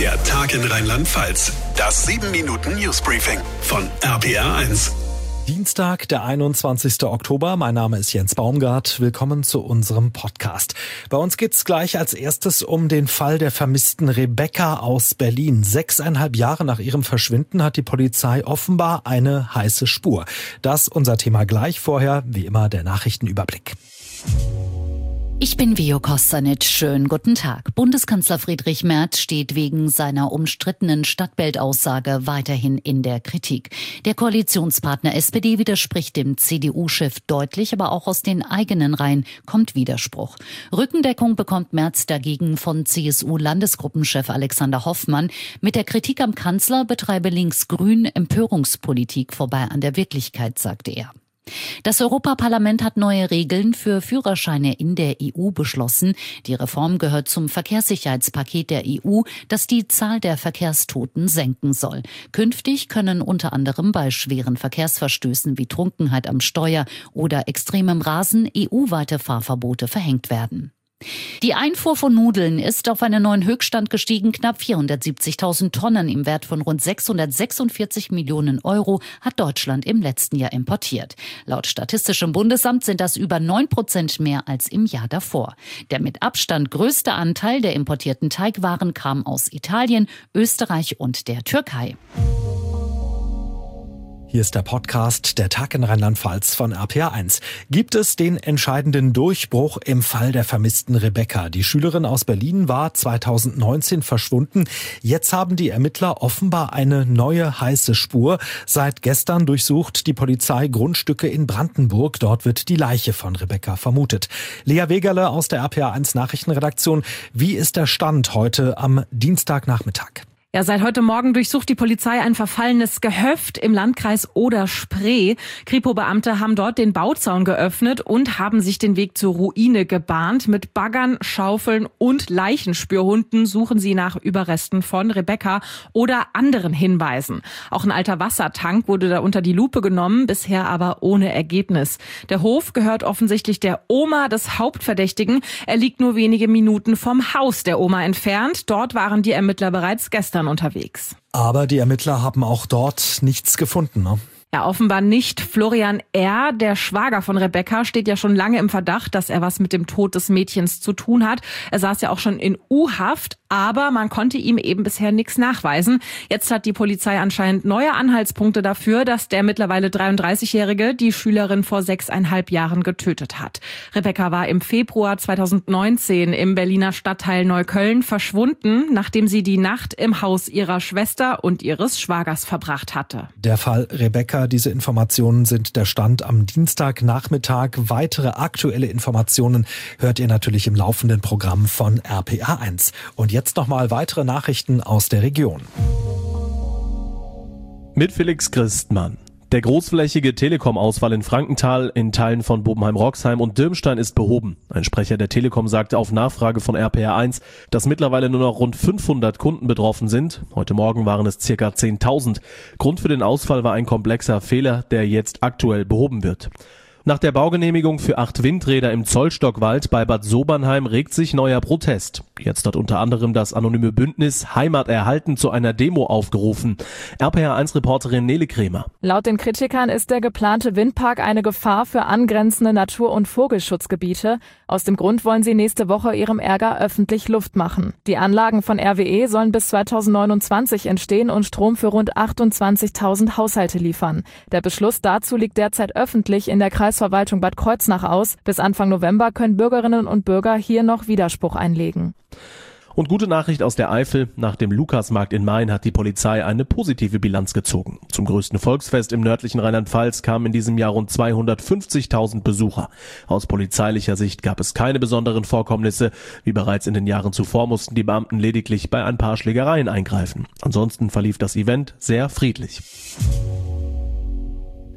Der Tag in Rheinland-Pfalz. Das 7-Minuten-Newsbriefing von RPR1. Dienstag, der 21. Oktober. Mein Name ist Jens Baumgart. Willkommen zu unserem Podcast. Bei uns geht's gleich als erstes um den Fall der vermissten Rebecca aus Berlin. 6,5 Jahre nach ihrem Verschwinden hat die Polizei offenbar eine heiße Spur. Das unser Thema gleich. Vorher, wie immer, der Nachrichtenüberblick. Ich bin Vio Kostanic. Schönen guten Tag. Bundeskanzler Friedrich Merz steht wegen seiner umstrittenen Stadtbild-Aussage weiterhin in der Kritik. Der Koalitionspartner SPD widerspricht dem CDU-Chef deutlich, aber auch aus den eigenen Reihen kommt Widerspruch. Rückendeckung bekommt Merz dagegen von CSU-Landesgruppenchef Alexander Hoffmann. Mit der Kritik am Kanzler betreibe Links-Grün Empörungspolitik vorbei an der Wirklichkeit, sagte er. Das Europaparlament hat neue Regeln für Führerscheine in der EU beschlossen. Die Reform gehört zum Verkehrssicherheitspaket der EU, das die Zahl der Verkehrstoten senken soll. Künftig können unter anderem bei schweren Verkehrsverstößen wie Trunkenheit am Steuer oder extremem Rasen EU-weite Fahrverbote verhängt werden. Die Einfuhr von Nudeln ist auf einen neuen Höchststand gestiegen. Knapp 470.000 Tonnen im Wert von rund 646 Millionen Euro hat Deutschland im letzten Jahr importiert. Laut Statistischem Bundesamt sind das über 9% mehr als im Jahr davor. Der mit Abstand größte Anteil der importierten Teigwaren kam aus Italien, Österreich und der Türkei. Hier ist der Podcast Der Tag in Rheinland-Pfalz von RPR1. Gibt es den entscheidenden Durchbruch im Fall der vermissten Rebecca? Die Schülerin aus Berlin war 2019 verschwunden. Jetzt haben die Ermittler offenbar eine neue heiße Spur. Seit gestern durchsucht die Polizei Grundstücke in Brandenburg. Dort wird die Leiche von Rebecca vermutet. Lea Wegerle aus der RPR1 Nachrichtenredaktion. Wie ist der Stand heute am Dienstagnachmittag? Ja, seit heute Morgen durchsucht die Polizei ein verfallenes Gehöft im Landkreis Oder-Spree. Kripo-Beamte haben dort den Bauzaun geöffnet und haben sich den Weg zur Ruine gebahnt. Mit Baggern, Schaufeln und Leichenspürhunden suchen sie nach Überresten von Rebecca oder anderen Hinweisen. Auch ein alter Wassertank wurde da unter die Lupe genommen, bisher aber ohne Ergebnis. Der Hof gehört offensichtlich der Oma des Hauptverdächtigen. Er liegt nur wenige Minuten vom Haus der Oma entfernt. Dort waren die Ermittler bereits gestern unterwegs. Aber die Ermittler haben auch dort nichts gefunden, ne? Ja, offenbar nicht. Florian R., der Schwager von Rebecca, steht ja schon lange im Verdacht, dass er was mit dem Tod des Mädchens zu tun hat. Er saß ja auch schon in U-Haft, aber man konnte ihm eben bisher nichts nachweisen. Jetzt hat die Polizei anscheinend neue Anhaltspunkte dafür, dass der mittlerweile 33-Jährige die Schülerin vor 6,5 Jahren getötet hat. Rebecca war im Februar 2019 im Berliner Stadtteil Neukölln verschwunden, nachdem sie die Nacht im Haus ihrer Schwester und ihres Schwagers verbracht hatte. Der Fall Rebecca, diese Informationen sind der Stand am Dienstagnachmittag. Weitere aktuelle Informationen hört ihr natürlich im laufenden Programm von RPR1. Und jetzt nochmal weitere Nachrichten aus der Region. Mit Felix Christmann. Der großflächige Telekom-Ausfall in Frankenthal, in Teilen von Bobenheim-Roxheim und Dirmstein ist behoben. Ein Sprecher der Telekom sagte auf Nachfrage von RPR1, dass mittlerweile nur noch rund 500 Kunden betroffen sind. Heute Morgen waren es ca. 10.000. Grund für den Ausfall war ein komplexer Fehler, der jetzt aktuell behoben wird. Nach der Baugenehmigung für 8 Windräder im Zollstockwald bei Bad Sobernheim regt sich neuer Protest. Jetzt hat unter anderem das anonyme Bündnis Heimat erhalten zu einer Demo aufgerufen. RPR1-Reporterin Nele Kremer. Laut den Kritikern ist der geplante Windpark eine Gefahr für angrenzende Natur- und Vogelschutzgebiete. Aus dem Grund wollen sie nächste Woche ihrem Ärger öffentlich Luft machen. Die Anlagen von RWE sollen bis 2029 entstehen und Strom für rund 28.000 Haushalte liefern. Der Beschluss dazu liegt derzeit öffentlich in der Kreisverwaltung Bad Kreuznach aus. Bis Anfang November können Bürgerinnen und Bürger hier noch Widerspruch einlegen. Und gute Nachricht aus der Eifel. Nach dem Lukasmarkt in Main hat die Polizei eine positive Bilanz gezogen. Zum größten Volksfest im nördlichen Rheinland-Pfalz kamen in diesem Jahr rund 250.000 Besucher. Aus polizeilicher Sicht gab es keine besonderen Vorkommnisse. Wie bereits in den Jahren zuvor mussten die Beamten lediglich bei ein paar Schlägereien eingreifen. Ansonsten verlief das Event sehr friedlich.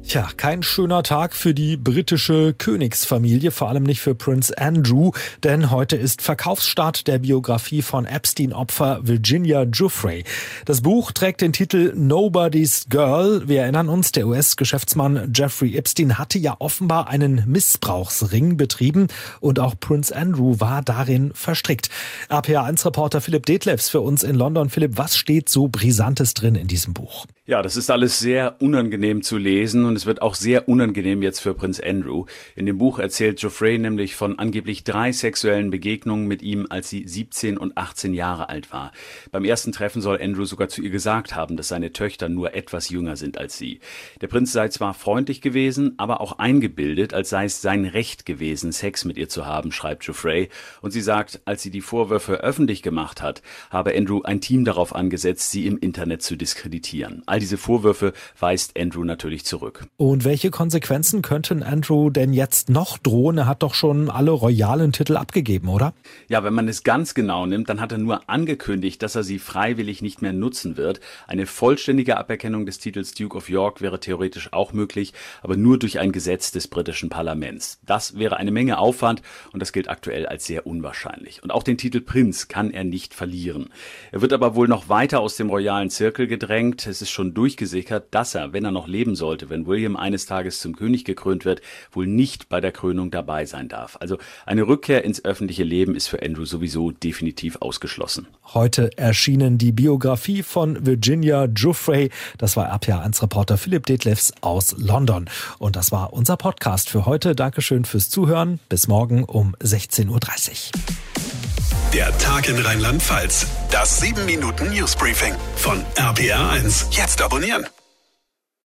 Tja, kein schöner Tag für die britische Königsfamilie, vor allem nicht für Prince Andrew, denn heute ist Verkaufsstart der Biografie von Epstein-Opfer Virginia Giuffre. Das Buch trägt den Titel Nobody's Girl. Wir erinnern uns, der US-Geschäftsmann Jeffrey Epstein hatte ja offenbar einen Missbrauchsring betrieben und auch Prince Andrew war darin verstrickt. RPA1-Reporter Philipp Detlefs für uns in London. Philipp, was steht so Brisantes drin in diesem Buch? Ja, das ist alles sehr unangenehm zu lesen und es wird auch sehr unangenehm jetzt für Prinz Andrew. In dem Buch erzählt Giuffre nämlich von angeblich 3 sexuellen Begegnungen mit ihm, als sie 17 und 18 Jahre alt war. Beim ersten Treffen soll Andrew sogar zu ihr gesagt haben, dass seine Töchter nur etwas jünger sind als sie. Der Prinz sei zwar freundlich gewesen, aber auch eingebildet, als sei es sein Recht gewesen, Sex mit ihr zu haben, schreibt Giuffre. Und sie sagt, als sie die Vorwürfe öffentlich gemacht hat, habe Andrew ein Team darauf angesetzt, sie im Internet zu diskreditieren. All diese Vorwürfe weist Andrew natürlich zurück. Und welche Konsequenzen könnten Andrew denn jetzt noch drohen? Er hat doch schon alle royalen Titel abgegeben, oder? Ja, wenn man es ganz genau nimmt, dann hat er nur angekündigt, dass er sie freiwillig nicht mehr nutzen wird. Eine vollständige Aberkennung des Titels Duke of York wäre theoretisch auch möglich, aber nur durch ein Gesetz des britischen Parlaments. Das wäre eine Menge Aufwand und das gilt aktuell als sehr unwahrscheinlich. Und auch den Titel Prinz kann er nicht verlieren. Er wird aber wohl noch weiter aus dem royalen Zirkel gedrängt. Es ist schon durchgesickert, dass er, wenn er noch leben sollte, wenn William eines Tages zum König gekrönt wird, wohl nicht bei der Krönung dabei sein darf. Also eine Rückkehr ins öffentliche Leben ist für Andrew sowieso definitiv ausgeschlossen. Heute erschienen die Biografie von Virginia Giuffre. Das war RPA1-Reporter Philipp Detlefs aus London. Und das war unser Podcast für heute. Dankeschön fürs Zuhören. Bis morgen um 16:30 Uhr. Der Tag in Rheinland-Pfalz. Das 7-Minuten-Newsbriefing von RPA1. Jetzt abonnieren.